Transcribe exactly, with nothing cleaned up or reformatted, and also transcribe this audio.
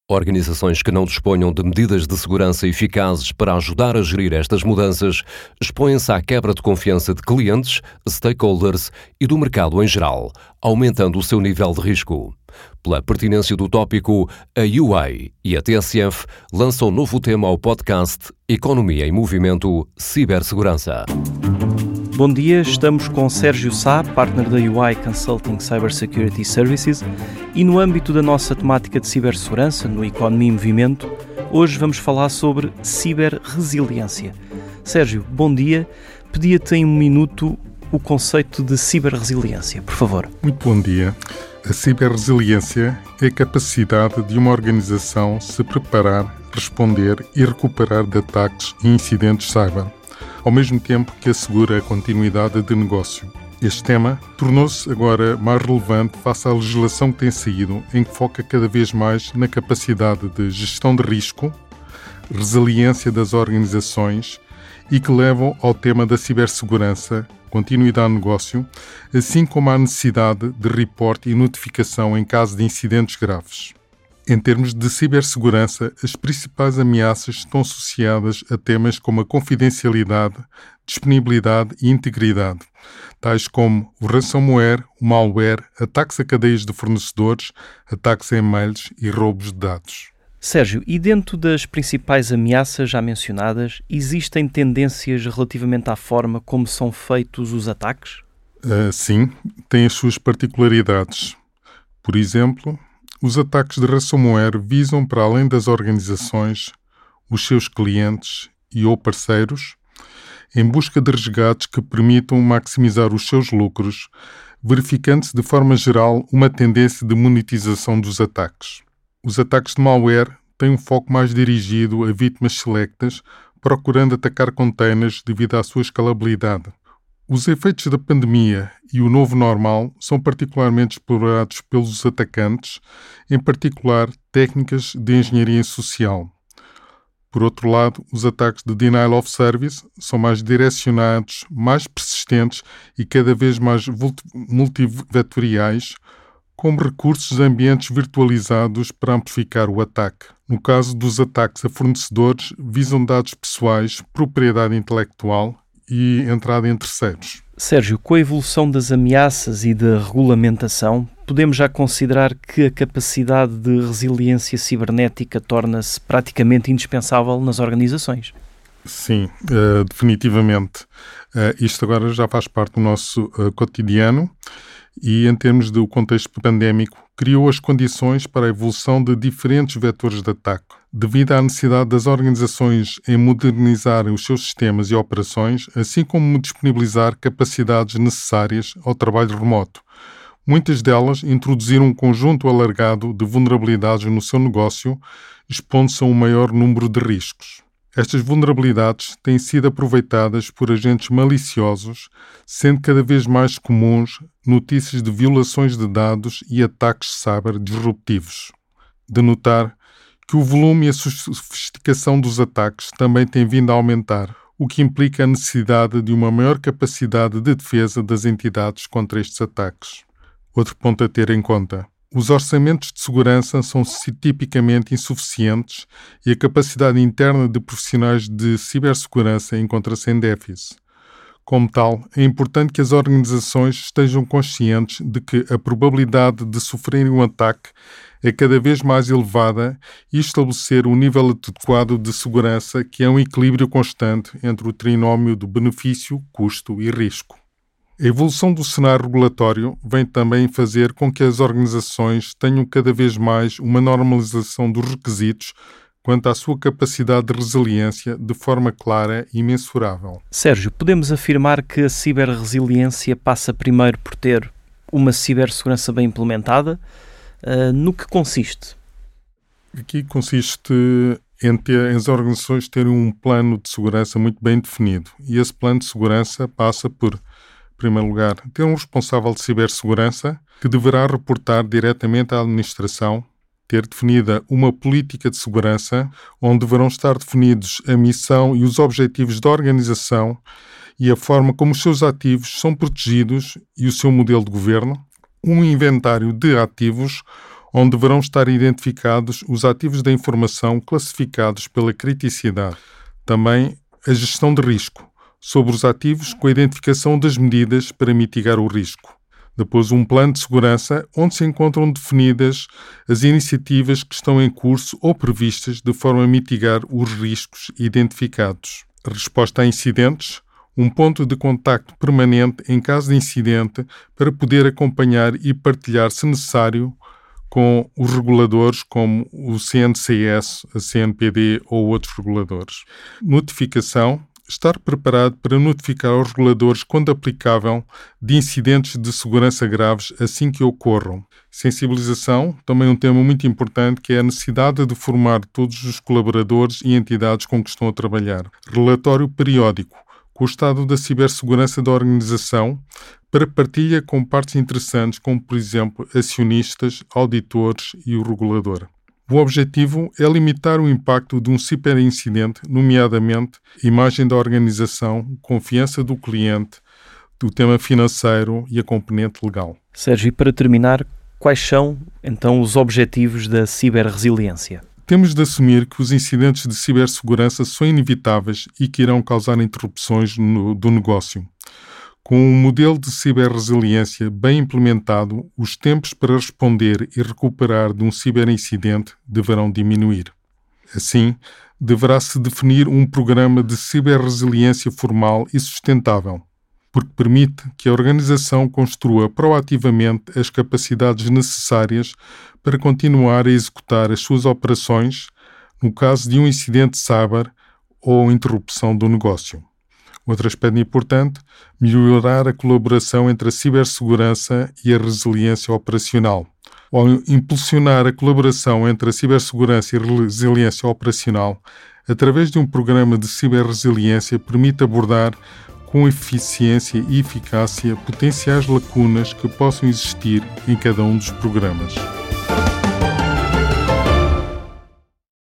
Organizações que não disponham de medidas de segurança eficazes para ajudar a gerir estas mudanças expõem-se à quebra de confiança de clientes, stakeholders e do mercado em geral, aumentando o seu nível de risco. Pela pertinência do tópico, a U I e a T S F lançam um novo tema ao podcast Economia em Movimento – Cibersegurança. Bom dia, estamos com Sérgio Sá, partner da U I Consulting Cybersecurity Services, e no âmbito da nossa temática de cibersegurança, no Economia em Movimento, hoje vamos falar sobre ciberresiliência. Sérgio, bom dia. Pedia-te em um minuto o conceito de ciberresiliência, por favor. Muito bom dia. A ciberresiliência é a capacidade de uma organização se preparar, responder e recuperar de ataques e incidentes cyber, ao mesmo tempo que assegura a continuidade de negócio. Este tema tornou-se agora mais relevante face à legislação que tem saído, em que foca cada vez mais na capacidade de gestão de risco, resiliência das organizações e que levam ao tema da cibersegurança, continuidade de negócio, assim como à necessidade de reporte e notificação em caso de incidentes graves. Em termos de cibersegurança, as principais ameaças estão associadas a temas como a confidencialidade, disponibilidade e integridade, tais como o ransomware, o malware, ataques a cadeias de fornecedores, ataques a e-mails e roubos de dados. Sérgio, e dentro das principais ameaças já mencionadas, existem tendências relativamente à forma como são feitos os ataques? Uh, sim, têm as suas particularidades. Por exemplo, os ataques de ransomware visam, para além das organizações, os seus clientes e ou parceiros, em busca de resgates que permitam maximizar os seus lucros, verificando-se de forma geral uma tendência de monetização dos ataques. Os ataques de malware têm um foco mais dirigido a vítimas selectas, procurando atacar containers devido à sua escalabilidade. Os efeitos da pandemia e o novo normal são particularmente explorados pelos atacantes, em particular técnicas de engenharia social. Por outro lado, os ataques de denial of service são mais direcionados, mais persistentes e cada vez mais multivetoriais, como recursos de ambientes virtualizados para amplificar o ataque. No caso dos ataques a fornecedores, visam dados pessoais, propriedade intelectual e entrada em terceiros. Sérgio, com a evolução das ameaças e da regulamentação, podemos já considerar que a capacidade de resiliência cibernética torna-se praticamente indispensável nas organizações? Sim, uh, definitivamente. Uh, isto agora já faz parte do nosso uh, cotidiano e, em termos do contexto pandémico, criou as condições para a evolução de diferentes vetores de ataque. Devido à necessidade das organizações em modernizarem os seus sistemas e operações, assim como disponibilizar capacidades necessárias ao trabalho remoto. Muitas delas introduziram um conjunto alargado de vulnerabilidades no seu negócio, expondo-se a um maior número de riscos. Estas vulnerabilidades têm sido aproveitadas por agentes maliciosos, sendo cada vez mais comuns notícias de violações de dados e ataques cyber disruptivos. De notar que o volume e a sofisticação dos ataques também têm vindo a aumentar, o que implica a necessidade de uma maior capacidade de defesa das entidades contra estes ataques. Outro ponto a ter em conta: os orçamentos de segurança são tipicamente insuficientes e a capacidade interna de profissionais de cibersegurança encontra-se em déficit. Como tal, é importante que as organizações estejam conscientes de que a probabilidade de sofrerem um ataque é cada vez mais elevada e estabelecer um nível adequado de segurança que é um equilíbrio constante entre o trinómio do benefício, custo e risco. A evolução do cenário regulatório vem também fazer com que as organizações tenham cada vez mais uma normalização dos requisitos quanto à sua capacidade de resiliência de forma clara e mensurável. Sérgio, podemos afirmar que a ciberresiliência passa primeiro por ter uma cibersegurança bem implementada? Uh, no que consiste? Aqui consiste em ter, as organizações terem um plano de segurança muito bem definido. E esse plano de segurança passa por, em primeiro lugar, ter um responsável de cibersegurança que deverá reportar diretamente à administração, ter definida uma política de segurança onde deverão estar definidos a missão e os objetivos da organização e a forma como os seus ativos são protegidos e o seu modelo de governo, um inventário de ativos onde deverão estar identificados os ativos da informação classificados pela criticidade. Também a gestão de risco, sobre os ativos com a identificação das medidas para mitigar o risco. Depois, um plano de segurança, onde se encontram definidas as iniciativas que estão em curso ou previstas de forma a mitigar os riscos identificados. A resposta a incidentes, um ponto de contacto permanente em caso de incidente para poder acompanhar e partilhar, se necessário, com os reguladores como o C N C S, a C N P D ou outros reguladores. Notificação. Estar preparado para notificar aos reguladores, quando aplicável, de incidentes de segurança graves assim que ocorram. Sensibilização, também um tema muito importante, que é a necessidade de formar todos os colaboradores e entidades com que estão a trabalhar. Relatório periódico, com o estado da cibersegurança da organização, para partilha com partes interessantes, como, por exemplo, acionistas, auditores e o regulador. O objetivo é limitar o impacto de um ciberincidente, nomeadamente imagem da organização, confiança do cliente, do tema financeiro e a componente legal. Sérgio, e para terminar, quais são então os objetivos da ciberresiliência? Temos de assumir que os incidentes de cibersegurança são inevitáveis e que irão causar interrupções no, do negócio. Com um modelo de ciberresiliência bem implementado, os tempos para responder e recuperar de um ciberincidente deverão diminuir. Assim, deverá-se definir um programa de ciberresiliência formal e sustentável, porque permite que a organização construa proativamente as capacidades necessárias para continuar a executar as suas operações no caso de um incidente cyber ou interrupção do negócio. Outro aspecto importante, melhorar a colaboração entre a cibersegurança e a resiliência operacional. Ao impulsionar a colaboração entre a cibersegurança e a resiliência operacional, através de um programa de ciberresiliência, permite abordar com eficiência e eficácia potenciais lacunas que possam existir em cada um dos programas.